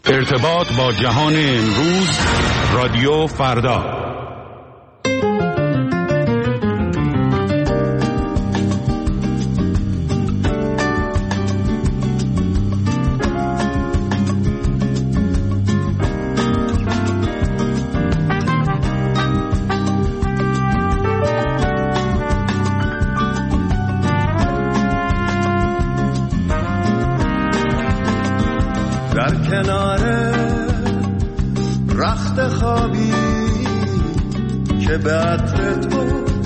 ارتباط با جهان امروز، رادیو فردا. در کنار رخت خوابی که به عطر تو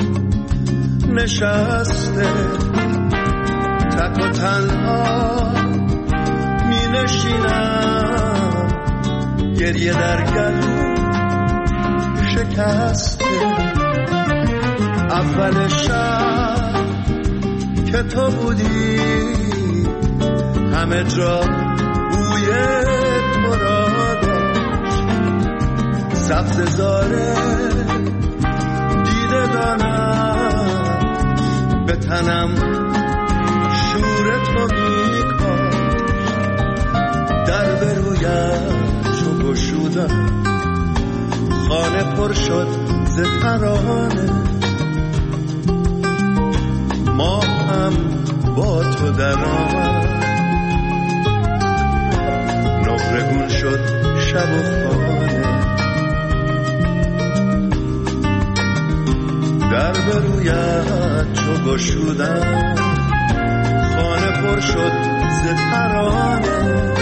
نشسته، تک و تنها می نشینم، گریه در گلو شکسته. اول شب که تو بودی همه جا بوی تو را داشت، سبز زاره دیده دانم، به تنم شور تو میکاشت. در به رویت چو گشودم، خانه پر شد ز ترانه. ما هم با تو در آمد، نقرگون شد شب و خانه. در به رویت چو گشودم، خانه پر شد ز ترانه.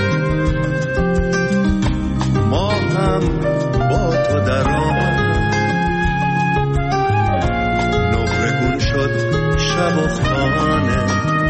ما هم با تو در آمد، نقرگون شد شب و خانه.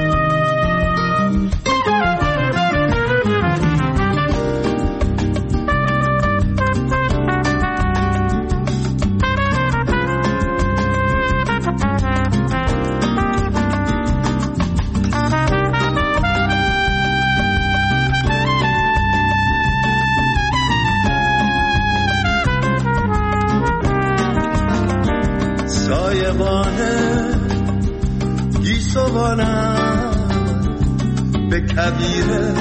به کبیره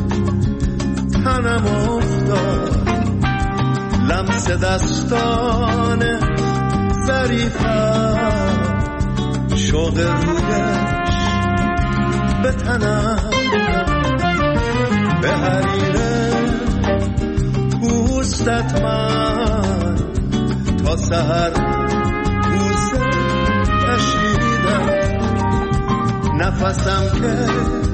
تنم افتاد، لمس دستان ظریفم، شوق رویش به تنم. به حریره پوستت من تا سحر بوسه کشیدم. نفسم که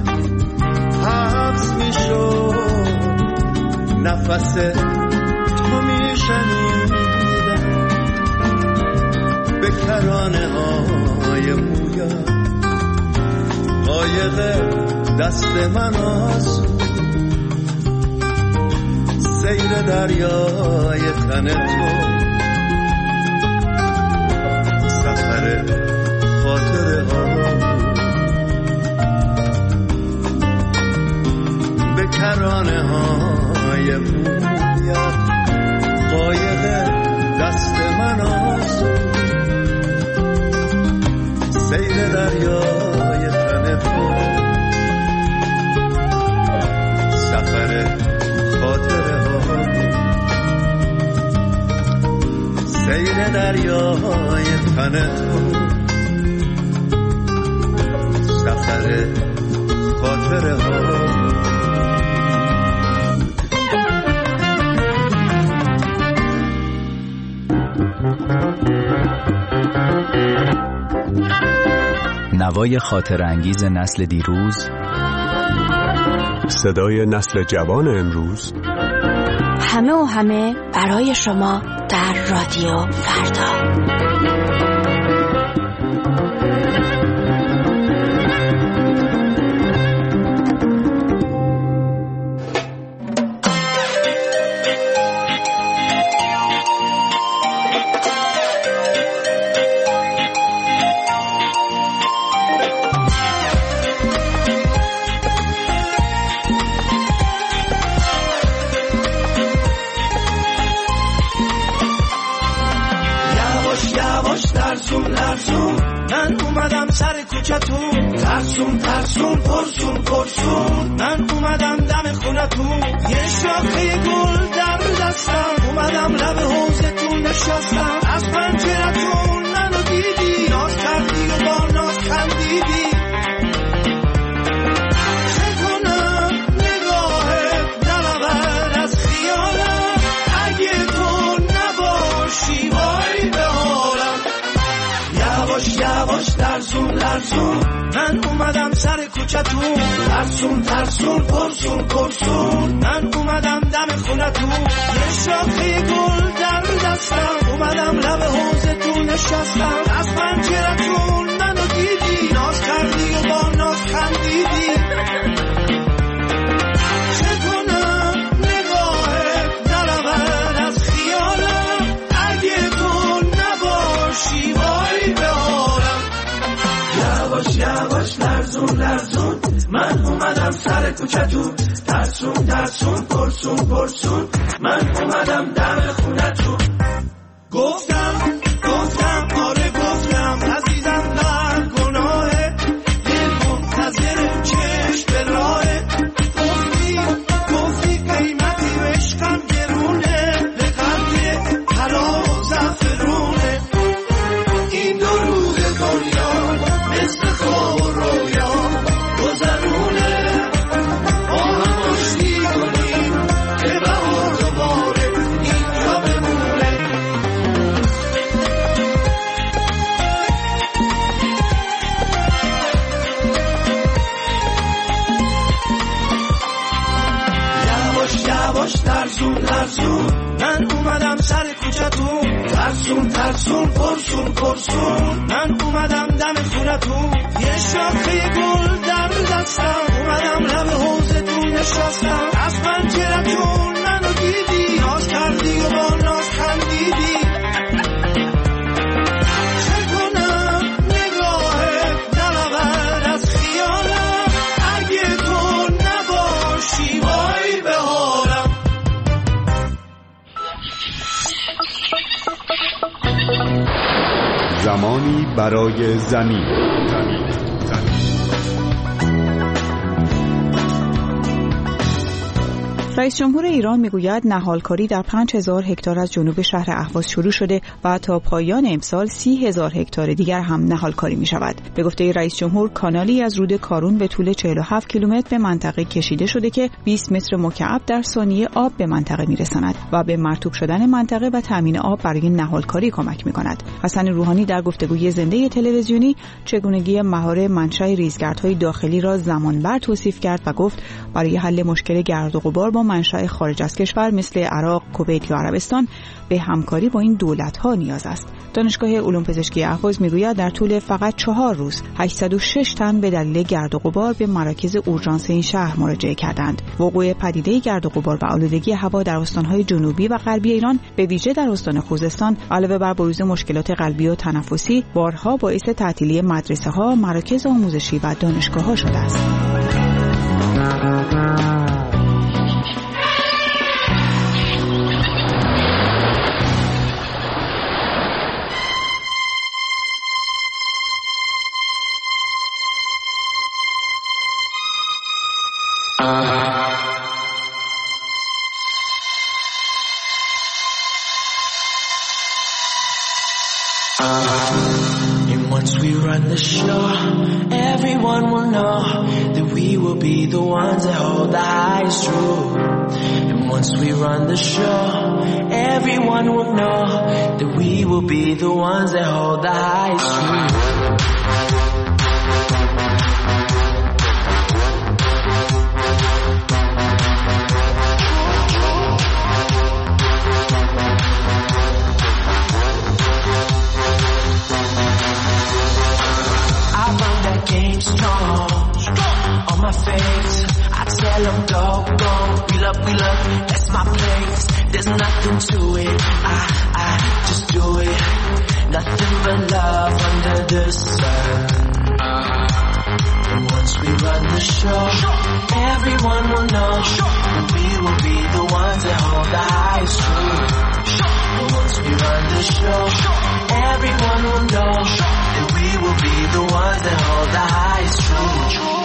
حبس می شد، نفس تو می شنیدم. به کرانه های مویت قایق دست من آسود، سیر دریای تن تو، سفر خاطره ها. کرانه های مویت قایق دست من آسود، سیر دریای تن تو، سفر خاطره ها. سیر دریای تن تو، سفر خاطره ها. نوای خاطر انگیز نسل دیروز، صدای نسل جوان امروز، همه و همه برای شما در رادیو فردا. من اومدم سر کوچتون، ترسون ترسون پرسون پرسون. من اومدم دم خونتون، یه شاخه گل در دستم، اومدم لب حوضتون نشستم، از پنجرتون منو دیدی، ناز کردی و با ناز خندیدی. چه کنم نگاهت دلبر از خیالم، اگه تو نباشی وای به حالم. یواش یواش لرزون لرزون من اومدم سر کوچتون، ترسون ترسون پرسون پرسون من اومدم دم خونتون. یه شاخه گل در دستم، اومدم لب حوضتون نشستم، از پنجرتون منو دیدی، ناز کردی و با ناز خندیدی. چه کنم نگاهت دلبر از خیالم، اگه تو نباشی وای به حالم. یواش یواش لرزون لرزون من اومدم سر کوچتون، ترسون ترسون پرسون پرسون من اومدم دم خونتون. گفتم آره گفتم عزیزم در گناهه، دل منتظر چشم به راهه. گفتی قیمتی و عشقم گرونه، به قلب حلال و زعفرونه. این دو روز دنیا مثل خواب و رویا گذرونه، با هم آشتی کنیم که بهار دوباره اینجا بمونه. یواش یواش لرزون لرزون من اومدم سر کوچتون، ترسون ترسون پرسون پرسون من اومدم دم خونتون. یه شاخه گل در دستم، اومدم لب حوضتون نشستم، از پنجرتون منو دیدی، ناز کردی و با ناز خندیدی. چه کنم نگاهت دلبر از خیالم، اگه تو نباشی وای به حالم. زمانی برای زمین. رئیس جمهور ایران میگوید نهالکاری در 5000 هکتار از جنوب شهر اهواز شروع شده و تا پایان امسال 30,000 هکتار دیگر هم نهالکاری می شود. به گفته رئیس جمهور کانالی از رود کارون به طول 47 کیلومتر به منطقه کشیده شده که 20 متر مکعب در ثانیه آب به منطقه می رساند و به مرطوب شدن منطقه و تامین آب برای نهالکاری کمک می کند. حسن روحانی در گفتگوی زنده تلویزیونی چگونگی مهار منشأ ریزگردهای داخلی را زمانبر توصیف کرد و گفت برای حل مشکل گرد و غبار با منشأ خارج از کشور مثل عراق، کویت یا عربستان به همکاری با این دولت‌ها نیاز است. دانشگاه علوم پزشکی اهواز میگوید در طول فقط 4 روز 806 تن به دلیل گرد و غبار به مراکز اورژانس این شهر مراجعه کردند. وقوع پدیده گرد و غبار و آلودگی هوا در استان‌های جنوبی و غربی ایران به ویژه در استان خوزستان علاوه بر بروز مشکلات قلبی و تنفسی بارها باعث تعطیلی مدرسه‌ها، مراکز آموزشی و دانشگاه‌ها شده است. And once we run the show, everyone will know that we will be the ones that hold the highest rule. And once we run the show, everyone will know that we will be the ones that hold the highest rule. Strong on my face, I tell them go, we love, that's my place. There's nothing to it, I just do it. Nothing but love under the sun. And once we run the show, everyone will know that we will be the ones that hold the highest truth. And once we run the show, everyone will know that we will be the ones that hold the highest truth.